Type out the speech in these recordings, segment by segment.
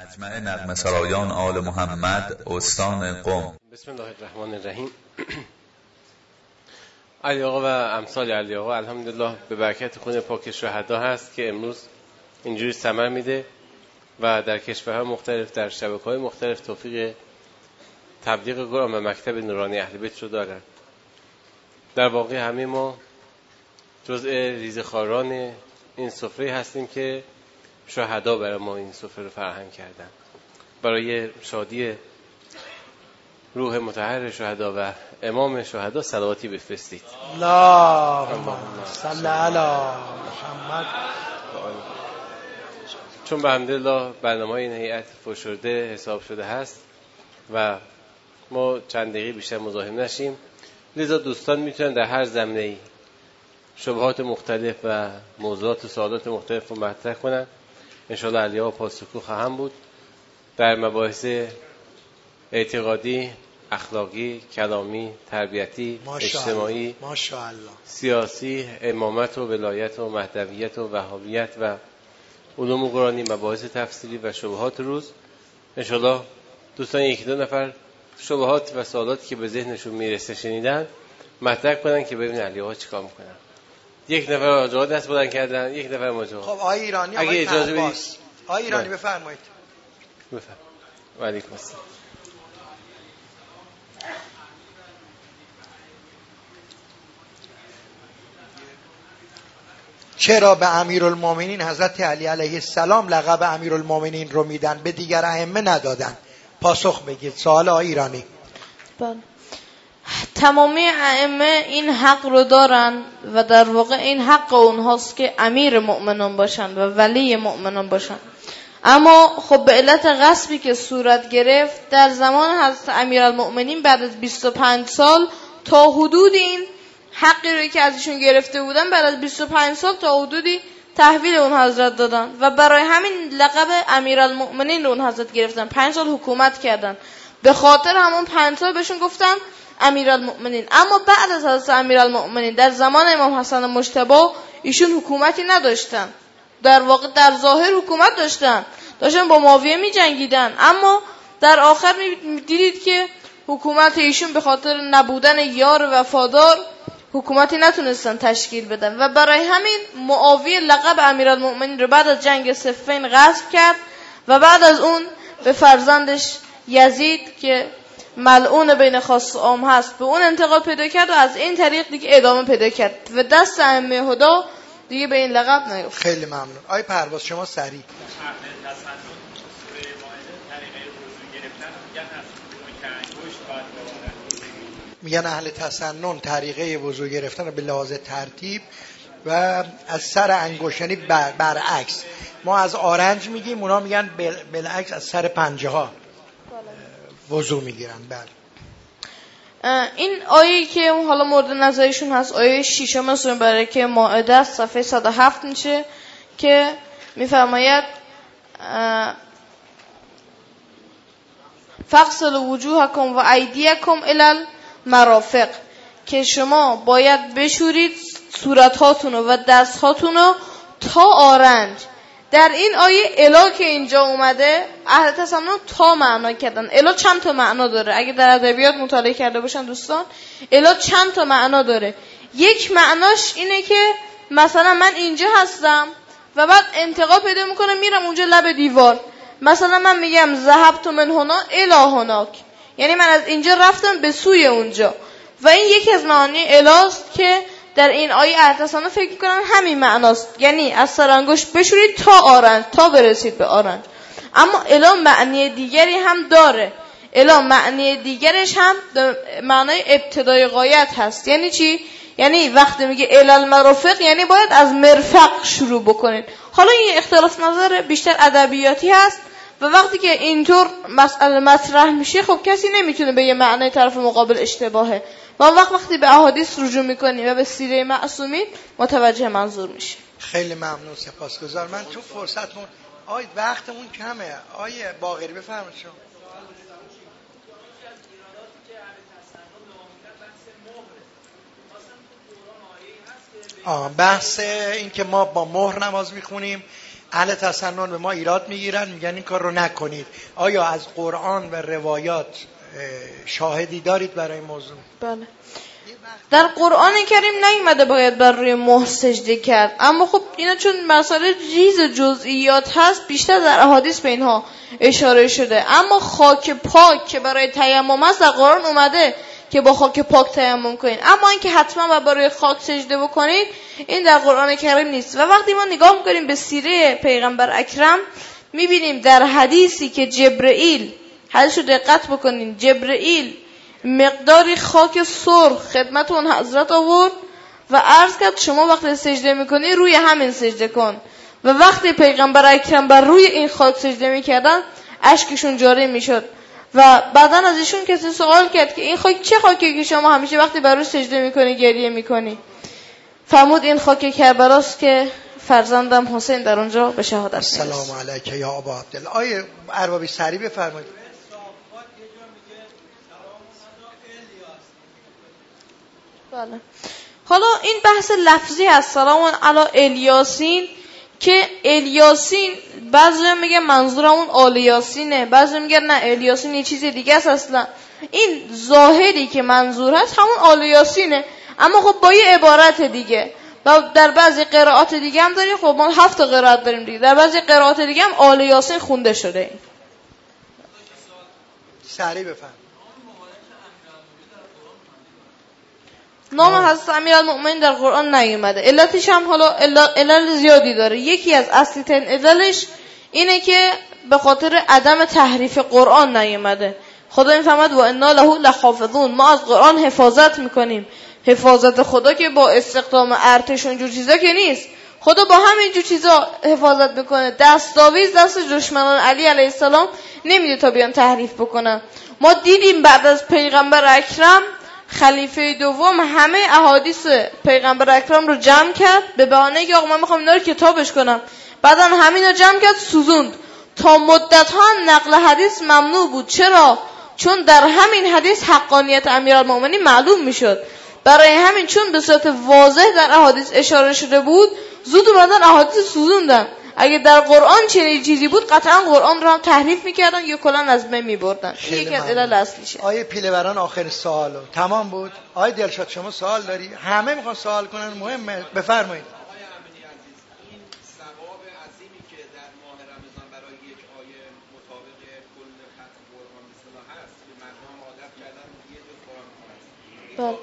مجمع نغمه سرایان آل محمد استان قم. بسم الله الرحمن الرحیم. علی آقا و امثال علی آقا الحمدلله به برکت خون پاک شهدا هست که امروز اینجوری ثمر میده و در کشورهای مختلف در شبکه‌های مختلف توفیق تبلیغ قرآن و مکتب نورانی اهل بیت رو دارن. در واقع همه ما جزء ریزخواران این سفره هستیم که شهدا برای ما این سفره رو فراهم کردن. برای شادی روح مطهر شهدا و امام شهدا صلواتی بفرستید. اللهم صل علی محمد. چون به حمدالله برنامه این هیئت فشرده حساب شده هست و ما چند دقیقه بیشتر مزاحم نشیم، لذا دوستان میتونن در هر زمینه‌ای شبهات مختلف و موضوعات و سوالات مختلف رو مطرح کنن. انشاءالله علی‌ها پاسخگو خواهم بود در مباحث اعتقادی، اخلاقی، کلامی، تربیتی، اجتماعی، سیاسی، امامت و ولایت و مهدویت و وهابیت و علوم قرآنی، مباحث تفسیری و شبهات روز. انشاءالله دوستان یکی دو نفر شبهات و سوالاتی که به ذهنشون میرسه شنیدن مطرح کنن که ببینن علی‌ها چیکار میکنن. یک نفر آقا دست بلند کردن، یک نفر ماجرا. خب آقای ایرانی، اگه اجازه بدید آقای ایرانی بفرمایید. بفرمایید. و علیکم السلام. چرا به امیرالمومنین حضرت علی علیه السلام لقب امیرالمومنین رو میدن، به دیگر ائمه ندادن؟ پاسخ بگید. سوال آقای ایرانی. بله. تمامی ائمه این حق رو دارن و در واقع این حق اونهاست که امیر مؤمنان باشن و ولی مؤمنان باشن. اما خب به علت غصبی که صورت گرفت در زمان حضرت امیرالمؤمنین بعد از 25 سال تا حدود این حقی رو که ازشون گرفته بودن بعد از 25 سال تا حدودی تحویل اون حضرت دادن و برای همین لقب امیرالمؤمنین رو اون حضرت گرفتن. 5 سال حکومت کردن، به خاطر همون 5 سال بهشون گفتن امیرالمؤمنین. اما بعد از حضرت امیرالمؤمنین در زمان امام حسن مجتبی ایشون حکومتی نداشتن، در واقع در ظاهر حکومت داشتن با معاویه می جنگیدن، اما در آخر دیدید که حکومت ایشون به خاطر نبودن یار وفادار حکومتی نتونستن تشکیل بدن و برای همین معاویه لقب امیرالمؤمنین رو بعد از جنگ صفین غصب کرد و بعد از اون به فرزندش یزید که ملعون بین خاص و عام هست به اون انتقال پیدا کرد و از این طریق دیگه ادامه پیدا کرد و دست ائمه هدا دیگه به این لقب نیفت. خیلی ممنون. آقای پرواز شما سریع. میگن اهل تسنن طریقه وضو گرفتن به لحاظ ترتیب و از سر انگشت، یعنی برعکس. ما از آرنج میگیم، اونا میگن بالعکس از سر پنجه ها وضو میگیرن. بله. این آیه که حالا مورد نظرشون هست آیه 6 سوره برکه مائده است، صفحه 107 میشه که میفرماید فاغسلوا وجوهکم و ایدیکم الی المرافق، که شما باید بشورید صورت‌هاتون و دست‌هاتون تا آرنج. در این آیه الا که اینجا اومده اهل تسنن تا معنا کردن. الا چند تا معنا داره؟ اگه در ادبیات مطالعه کرده باشن دوستان، الا چند تا معنا داره. یک معناش اینه که مثلا من اینجا هستم و بعد انتقال پیدا میکنم میرم اونجا لب دیوار، مثلا من میگم ذهبت من هنا الی هناک، یعنی من از اینجا رفتم به سوی اونجا. و این یکی از معانی الاست که در این آیه اهل تسنن فکر میکنن همین معناست، یعنی از سر انگشت بشورید تا آرنج، تا برسید به آرنج. اما الا معنی دیگری هم داره. الا معنی دیگرش هم معنای ابتدای غایت هست. یعنی چی؟ یعنی وقتی میگه الی المرافق یعنی باید از مرفق شروع بکنید. حالا این اختلاف نظر بیشتر ادبیاتی هست و وقتی که اینطور مسئله مطرح میشه خب کسی نمیتونه به یه معنی طرف مقابل اشتباهه و وقتی به احادیث رجوع میکنیم و به سیره معصومین متوجه منظور میشه. خیلی ممنون، سپاسگزار. من تو فرصتمون وقتمون کمه. آیه باقری بفرمایید شما. بحث این که ما با مهر نماز میخونیم اهل تسنن به ما ایراد میگیرن، میگن این کار رو نکنید. آیا از قرآن و روایات شاهدی دارید برای این موضوع؟ بله. در قرآن کریم نیومده باید بر روی مهر سجده کرد، اما خب اینا چون مسائل ریز جزئیات هست بیشتر در احادیث به اینها اشاره شده. اما خاک پاک که برای تیمم هست در قرآن اومده که با خاک پاک تیمم کنید، اما اینکه حتما برای خاک سجده بکنید این در قرآن کریم نیست. و وقتی ما نگاه میکنیم به سیره پیغمبر اکرم میبینیم در حدیثی که جبرئیل، حدیث رو دقت بکنین، جبرئیل مقداری خاک سرخ خدمت اون حضرت آورد و عرض کرد شما وقتی سجده میکنی روی همین سجده کن. و وقتی پیغمبر اکرم بر روی این خاک سجده میکردن اشکشون جاری میشد. و بعدا از ایشون کسی سوال کرد که این خاک چه خاکی که شما همیشه وقتی بر روی سجده میکنی گریه میکنی؟ فرمود این خاک کربلاست که فرزندم حسین در اونجا به شهادت رسید. سلام علیک یا ابا عبدالله. آیه اربابی سریع بفرمایید. بله. حالا این بحث لفظی هست، سلام علی الیاسین، که الیاسین بعضی میگن منظور اون آل یاسینه، بعضی میگن نه الیاسین یه چیز دیگه است اصلا. این ظاهری که منظور هست همون آل یاسینه، اما خب با یه عبارت دیگه. و در بعضی قرائات دیگه هم داریم، خب ما 7 قرائت داریم دیگه، در بعضی قرائات دیگه هم آل یاسین خونده شده. سریع بفرمایید. نام حضرت امیرالمؤمنین در قرآن نیومده. علتش هم حالا علل زیادی داره. یکی از اصلی ترین عللش اینه که به خاطر عدم تحریف قرآن نیومده. خدا میفرماد و انا له لحافظون، ما از قرآن حفاظت میکنیم. حفاظت خدا که با استخدام ارتش اونجور چیزا که نیست، خدا با همین جور چیزا حفاظت میکنه. دستاویز دست دشمنان علی علیه السلام نمیده تا بیان تحریف بکنن. ما دیدیم بعد از پیغمبر اکرم خلیفه دوم همه احادیث پیغمبر اکرم رو جمع کرد به بهانه که آقا من میخوام اینا رو کتابش کنم. بعدن همین رو جمع کرد سوزوند. تا مدت ها نقل حدیث ممنوع بود. چرا؟ چون در همین حدیث حقانیت امیرالمؤمنین معلوم میشد. برای همین چون به صورت واضح در احادیث اشاره شده بود زود اومدن احادیث سوزوندن. اگه در قرآن چنین چیزی بود قطعا قرآن رو هم تحریف میکردن یا کلا از بین میبردن. این یکی از علل اصلیشه. آیه پیله‌وران آخر سوالو تمام بود. آیه دلشاد شما سوال داری؟ همه میخوان سوال کنن، مهمه. بفرمایید. بله.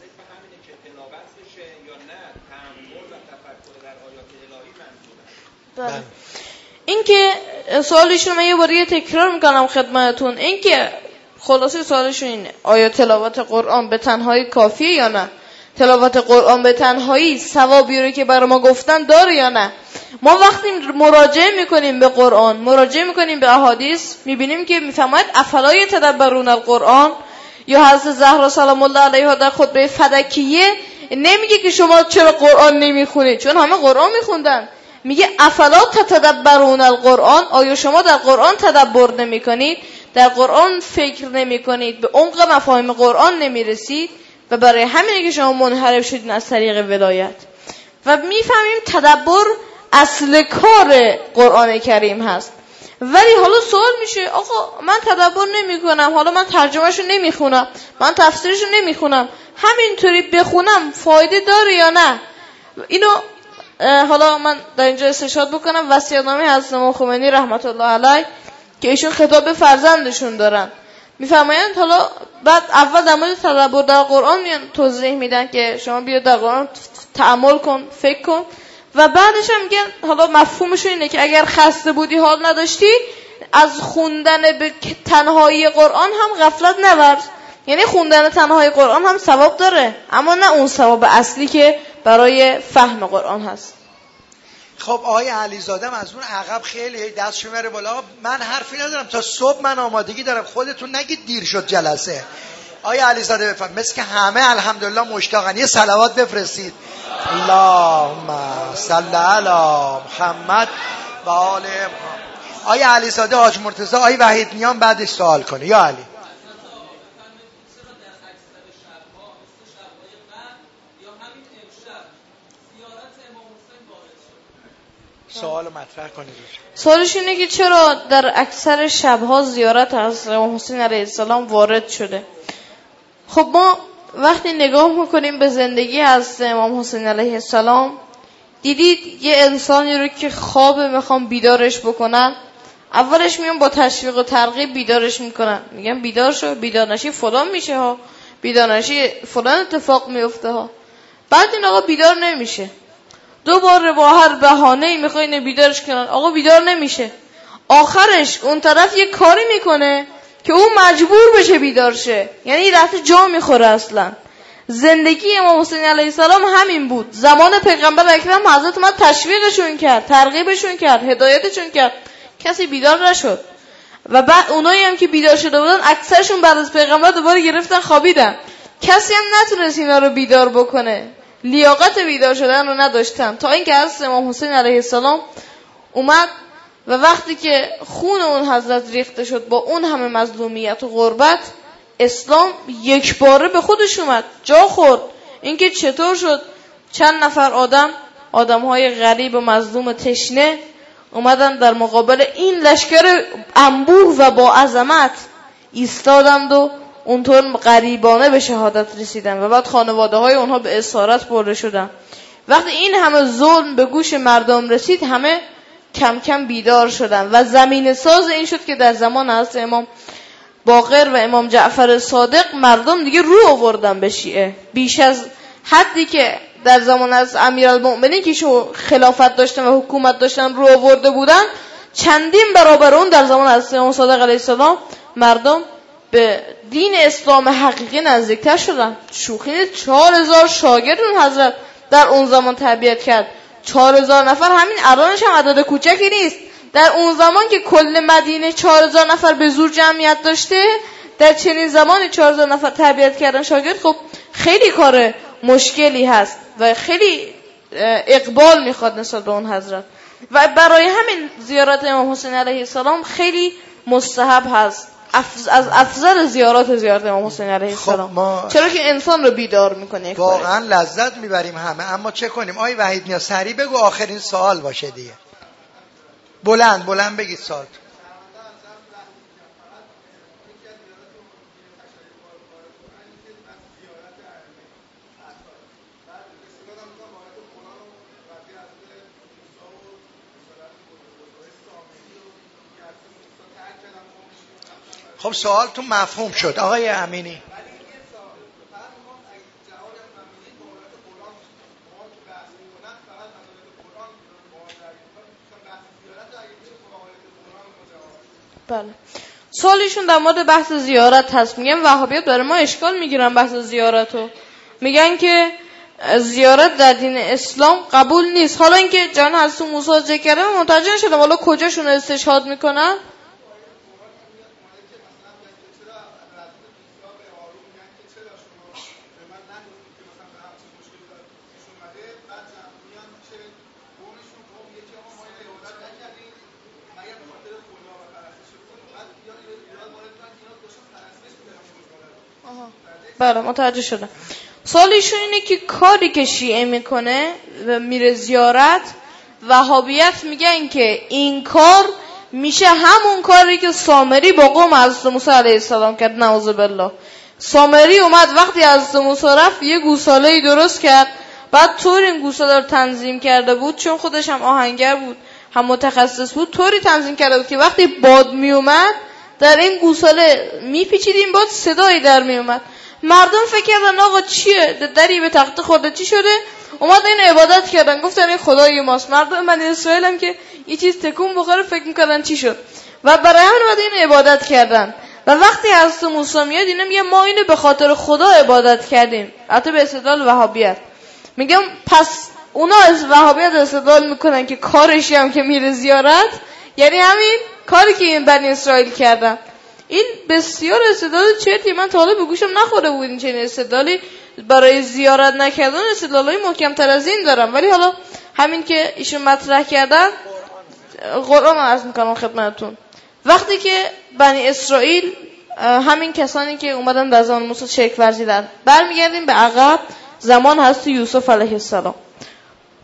بله. این که سوالشون من یه بار تکرار میکنم خدمتتون، این که خلاصه سوالشون اینه آیا تلاوت قرآن به تنهایی کافیه یا نه؟ تلاوت قرآن به تنهایی ثوابی رو که برای ما گفتن داره یا نه؟ ما وقتی مراجعه میکنیم به قرآن، مراجعه میکنیم به احادیث، میبینیم که میفرماید افلا یتدبرون القرآن. یا حضرت زهرا سلام الله علیها در خطبه فدکیه نمیگه که شما چرا قرآن نمیخونید، چون همه قرآن میخوندن. میگه افلا تتدبرون القرآن، آیا شما در قرآن تدبر نمیکنید، در قرآن فکر نمیکنید، به عمق مفاهیم قرآن نمیرسید و برای همینه که شما منحرف شدین از طریق ولایت. و میفهمیم تدبر اصل کار قرآن کریم هست. ولی حالا سوال میشه آقا من تدبر نمی کنم، حالا من ترجمهشو نمیخونم، من تفسیرشو نمیخونم، همینطوری بخونم فایده داره یا نه؟ اینو حالا من در اینجا استشهاد بکنم وصیت‌نامه حضرت امام خمینی رحمت الله علیه که ایشون خطاب به فرزندشون دارن. میفرمایند حالا بعد اول در مورد تدبر در قرآن میان توضیح میدن که شما بیا در قرآن تأمل کن، فکر کن، و بعدش هم میگن حالا مفهومش اینه که اگر خسته بودی حال نداشتی از خوندن به تنهایی قرآن هم غفلت نورز. یعنی خوندن تنهایی قرآن هم ثواب داره، اما نه اون ثواب اصلی که برای فهم قرآن هست. خب آقای علیزاده از اون عقب خیلی دستش میبره بالا. من حرفی ندارم تا صبح، من آمادگی دارم، خودتون نگید دیر شد جلسه. آقای علیزاده بفرم. مثل که همه الحمدلله مشتاقن، یه صلوات بفرستید. اللهم صل علی محمد و آل محمد. آقای علیزاده، حاج مرتضی، آقای وحید میان بعدش سوال کنه. یا علی. سوال مطرح کنید. سوالش اینه که چرا در اکثر شبها زیارت از امام حسین علیه السلام وارد شده؟ خب ما وقتی نگاه میکنیم به زندگی از امام حسین علیه السلام، دیدید یه انسانی رو که خوابه میخوام بیدارش بکنن، اولش میان با تشویق و ترغیب بیدارش میکنن، میگن بیدار شو، بیدار نشی فلان میشه ها، بیدار نشی فلان اتفاق میفته ها. بعد این آقا بیدار نمیشه، دوباره با هر بهانه‌ای میخواین بیدارش کنن، آقا بیدار نمیشه. آخرش اون طرف یه کاری میکنه که اون مجبور بشه بیدار شه، یعنی یه دفعه جا میخوره. اصلا زندگی امام حسین علیه السلام همین بود. زمان پیغمبر اکرم حضرت اومد تشویقشون کرد، ترغیبشون کرد، هدایتشون کرد، کسی بیدار نشد. و بعد اونایی هم که بیدار شده بودن اکثرشون بعد از پیغمبر دوباره گرفتن خوابیدن، کسی هم نتونست اینا رو بیدار بکنه، لیاقت بیدار شدن رو نداشتن. تا اینکه از امام حسین علیه السلام اومد و وقتی که خون اون حضرت ریخته شد با اون همه مظلومیت و غربت، اسلام یک باره به خودش اومد، جا خورد. اینکه چطور شد چند نفر آدم‌های غریب و مظلوم تشنه اومدن در مقابل این لشکر انبوه و با عظمت ایستادند و اونطور غریبانه به شهادت رسیدن و بعد خانواده های اونها به اسارت برده شدن. وقتی این همه ظلم به گوش مردم رسید، همه کم کم بیدار شدن و زمینه ساز این شد که در زمان حضرت امام باقر و امام جعفر صادق مردم دیگه رو آوردن به شیعه، بیش از حدی که در زمان از امیرالمؤمنین که خلافت داشتن و حکومت داشتن رو آورده بودن، چندین برابر اون در زمان از امام صادق علیه السلام مردم به دین اسلام حقیقی نزدیکتر شدن. شوخی 4000 شاگرد اون حضرت در اون زمان تربیت کرد. 4000 نفر همین الانش هم عدد کوچکی نیست. در اون زمان که کل مدینه 4000 نفر به زور جمعیت داشته، در چنین زمانی 4000 نفر تربیت کردن شاگرد، خب خیلی کار مشکلی هست و خیلی اقبال میخواد نسبت به اون حضرت. و برای همین زیارت امام حسین علیه السلام خیلی مستحب هست، از افضل زیارت امام حسین علیه السلام. چرا که انسان رو بیدار میکنه، واقعا لذت میبریم همه. اما چه کنیم؟ آی وحید نیا سریع بگو آخرین سوال باشه دیگه. بلند بگید سوال. خب سوالتون مفهوم شد آقای امینی. بله، سوالیشون در مورد بحث زیارت هست. میگن وهابیات برای ما اشکال میگیرن بحث زیارتو، میگن که زیارت در دین اسلام قبول نیست. حالا اینکه جان حضرت موسی ذکر کردن متوجه شدم، حالا کجاشون استشهاد میکنن؟ بله متوجه شدم. سوالیشون اینه که کاری که شیعه میکنه و میره زیارت، وهابیت میگن که این کار میشه همون کاری که سامری با قوم حضرت موسی علیه السلام کرد. نعوذ بالله. سامری اومد وقتی حضرت موسی رفت یه گوساله‌ای درست کرد، بعد طور این گوساله رو تنظیم کرده بود، چون خودش هم آهنگر بود هم متخصص بود، طوری تنظیم کرده بود که وقتی باد میومد در این گوساله میپیچید، این باد صدایی در میومد. مردم فکر کردن آقا چیه، دری به تخته خورده چی شده؟ اومدن این عبادت کردن، گفتن این خدای ماست. مردم بنی اسرائیل هم که یه چیز تکون بخوره فکر میکردن چی شد و برای همین اومدن این عبادت کردن. و وقتی حضرت موسی میاد اینا میگه ما اینو به خاطر خدا عبادت کردیم، البته به استدلال وهابیت. میگم پس اونا از وهابیت استدلال میکنن که کارشی هم که میره زیارت، یعنی همین کاری که این بنی اسرائیل کردن. این بسیار استدلال چرتی، من تا حالا به گوشم نخورده بود این چنین استدلالی برای زیارت نکردن. استدلالای محکم‌تر از این دارم، ولی حالا همین که ایشون مطرح کردن قرآن عرض میکنم خدمتتون. وقتی که بنی اسرائیل، همین کسانی که اومدن در زمان موسی شرک ورزیدن، برمیگردیم به عقب، زمان حضرت یوسف علیه السلام.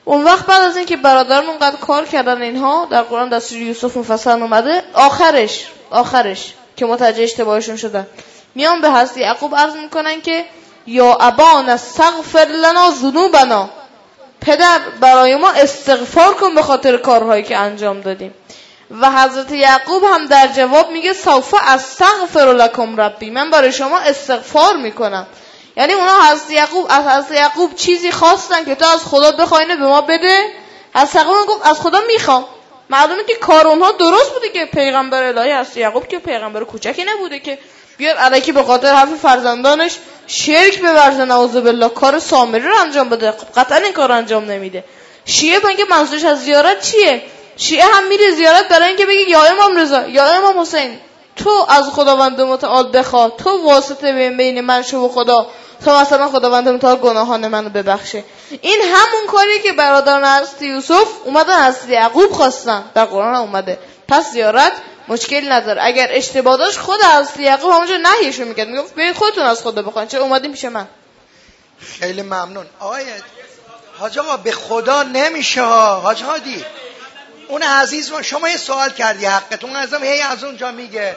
اون وقت بعد از اینکه برادران اونقدر کار کردن اینها، در قرآن دستور یوسف مفصل اومده، آخرش که متوجه اشتباهشون شدن، میان به حضرت یعقوب عرض میکنن که یا ابانا استغفر لنا ذنوبنا، پدر برای ما استغفار کن به خاطر کارهایی که انجام دادیم. و حضرت یعقوب هم در جواب میگه سوف استغفر لکم ربی، من برای شما استغفار میکنم. یعنی اونا از حضرت یعقوب چیزی خواستن که تو از خدا بخوای به ما بده. حضرت یعقوب گفت از خدا میخوام. معلومه که کار اونها درست بوده که پیغمبر الهی حضرت یعقوب که پیغمبر کوچکی نبوده که بیاد الکی به خاطر حرف فرزندانش شرک بورزه، نعوذ بالله، کار سامری رو انجام بده. قطعا این کار انجام نمیده. شیعه میگه منظورش از زیارت چیه؟ شیعه هم میره زیارت برای اینکه بگه یا امام رضا، یا امام حسین، تو از خداوند متعال بخوا، تو واسطه بین من شو و خدا، تا مثلا خداوند متعال گناهان منو ببخشه. این همون کاری که برادران حضرت یوسف اومدن حضرت یعقوب خواستن، در قرآن اومده. پس زیارت مشکل نداره. اگر اشتباه داشت خود حضرت یعقوب همونجا نهیشون میکرد، میگفت برید خودتون از خدا بخواید، چرا اومدین پیش من؟ خیلی ممنون. آقای حاج آقا به خدا نمیشه ها. حاج هادی اون عزیز شما یه سوال کردی، حقتون ازم هی از اونجا میگه.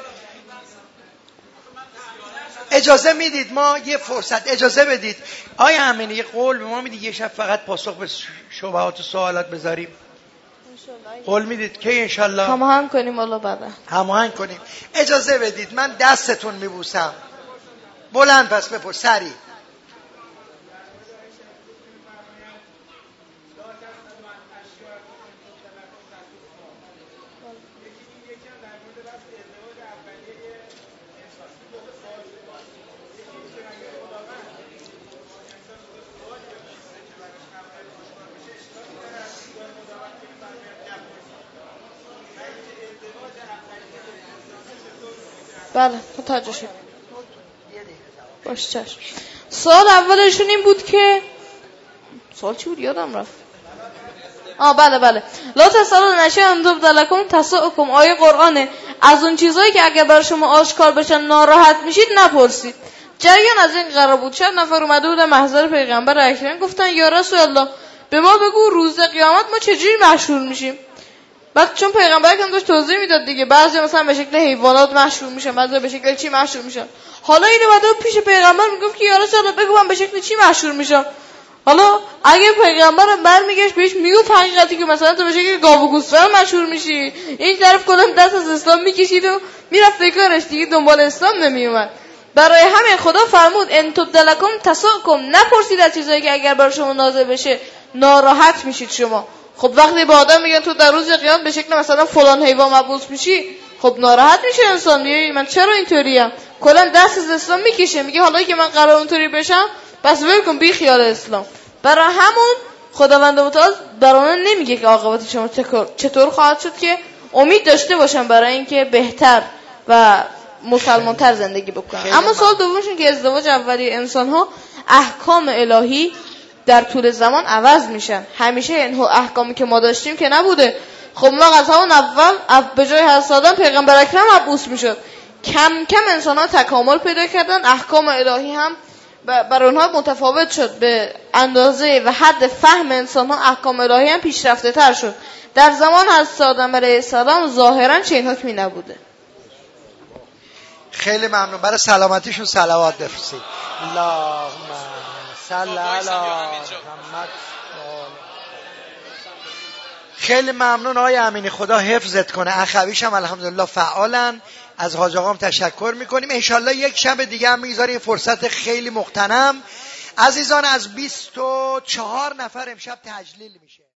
اجازه میدید ما یه فرصت اجازه بدید آیا امینی یه قول به ما میدید یه شب فقط پاسخ به شبهات و سوالات بذاریم؟ قول میدید که انشالله هماهنگ کنیم؟ الله بعدا هماهنگ کنیم. اجازه بدید من دستتون میبوسم. بلند پس بپرس سری. بله متوجه شد. باشه چشم. سوال اولشون این بود که سوال چی بود یادم رفت. بله لا تسالون نشه اندوب دلکم تساؤکم، آیه قرآنه. از اون چیزایی که اگر برای شما آشکار بشن ناراحت میشید نپرسید. جریان از این قرار بود. چند نفر اومده بودن محضر پیغمبر اکرم، گفتن یا رسول الله به ما بگو روز قیامت ما چجوری محشور میشیم. بعد چون پیغمبر اکرم داشت توضیح میداد دیگه، بعضی مثلا به شکل حیوانات محشور میشن، بعضی به شکل چی محشور میشن. حالا اینو اومده پیش پیغمبر میگفت که یا رسول الله بگو من به شکل چی محشور میشم. حالا اگه پیغمبر برمیگشت بهش میگفت حقیقتی که مثلا تو به شکل گاو و گوسفند مشهور میشی، این طرف کلا دست از اسلام میکشید و میرفت به کارش دیگه، دنبال اسلام نمیومد. برای همین خدا فرمود ان تبدلکم تساؤکم، نپرسید از چیزایی که اگر برای شما نازل بشه ناراحت میشید شما. خب وقتی به آدم میگن تو در روز قیامت به شکل مثلا فلان حیوان مبعوث میشی، خب ناراحت میشه انسان. میگه من چرا اینطوریم؟ کلا دست از اسلام میکشه، میگه حالا که من قرار اونطوری بشم پس ول کن بی خیال اسلام. برای همون خداوند متعال برامون نمیگه که عاقبت شما چطور خواهد شد، که امید داشته باشن برای اینکه بهتر و مسلمان‌تر زندگی بکنن. اما سوال دومشون که ازدواج اولیه انسان ها، احکام الهی در طول زمان عوض میشن. همیشه این احکامی که ما داشتیم که نبوده. خب ما از همون اول به جای حضرت آدم پیغمبر اکرم مبعوث میشد. کم کم انسان ها تکامل پیدا کردن، احکام الهی هم برای اونها متفاوت شد. به اندازه و حد فهم انسان ها احکام الهی هم پیشرفته تر شد. در زمان حضرت آدم علیه السلام ظاهرا چنین حکمی نبوده. خیلی ممنون. برای سلامتیشون صلوات بفرستید. اللهم صل علی محمد. خیلی ممنون آقای امینی، خدا حفظت کنه. اخویش هم الحمدلله فعالن. از حاج آقام تشکر میکنیم. انشالله یک شب دیگه هم میذاریم، فرصت خیلی مغتنم. عزیزان از 24 نفر امشب تجلیل میشه.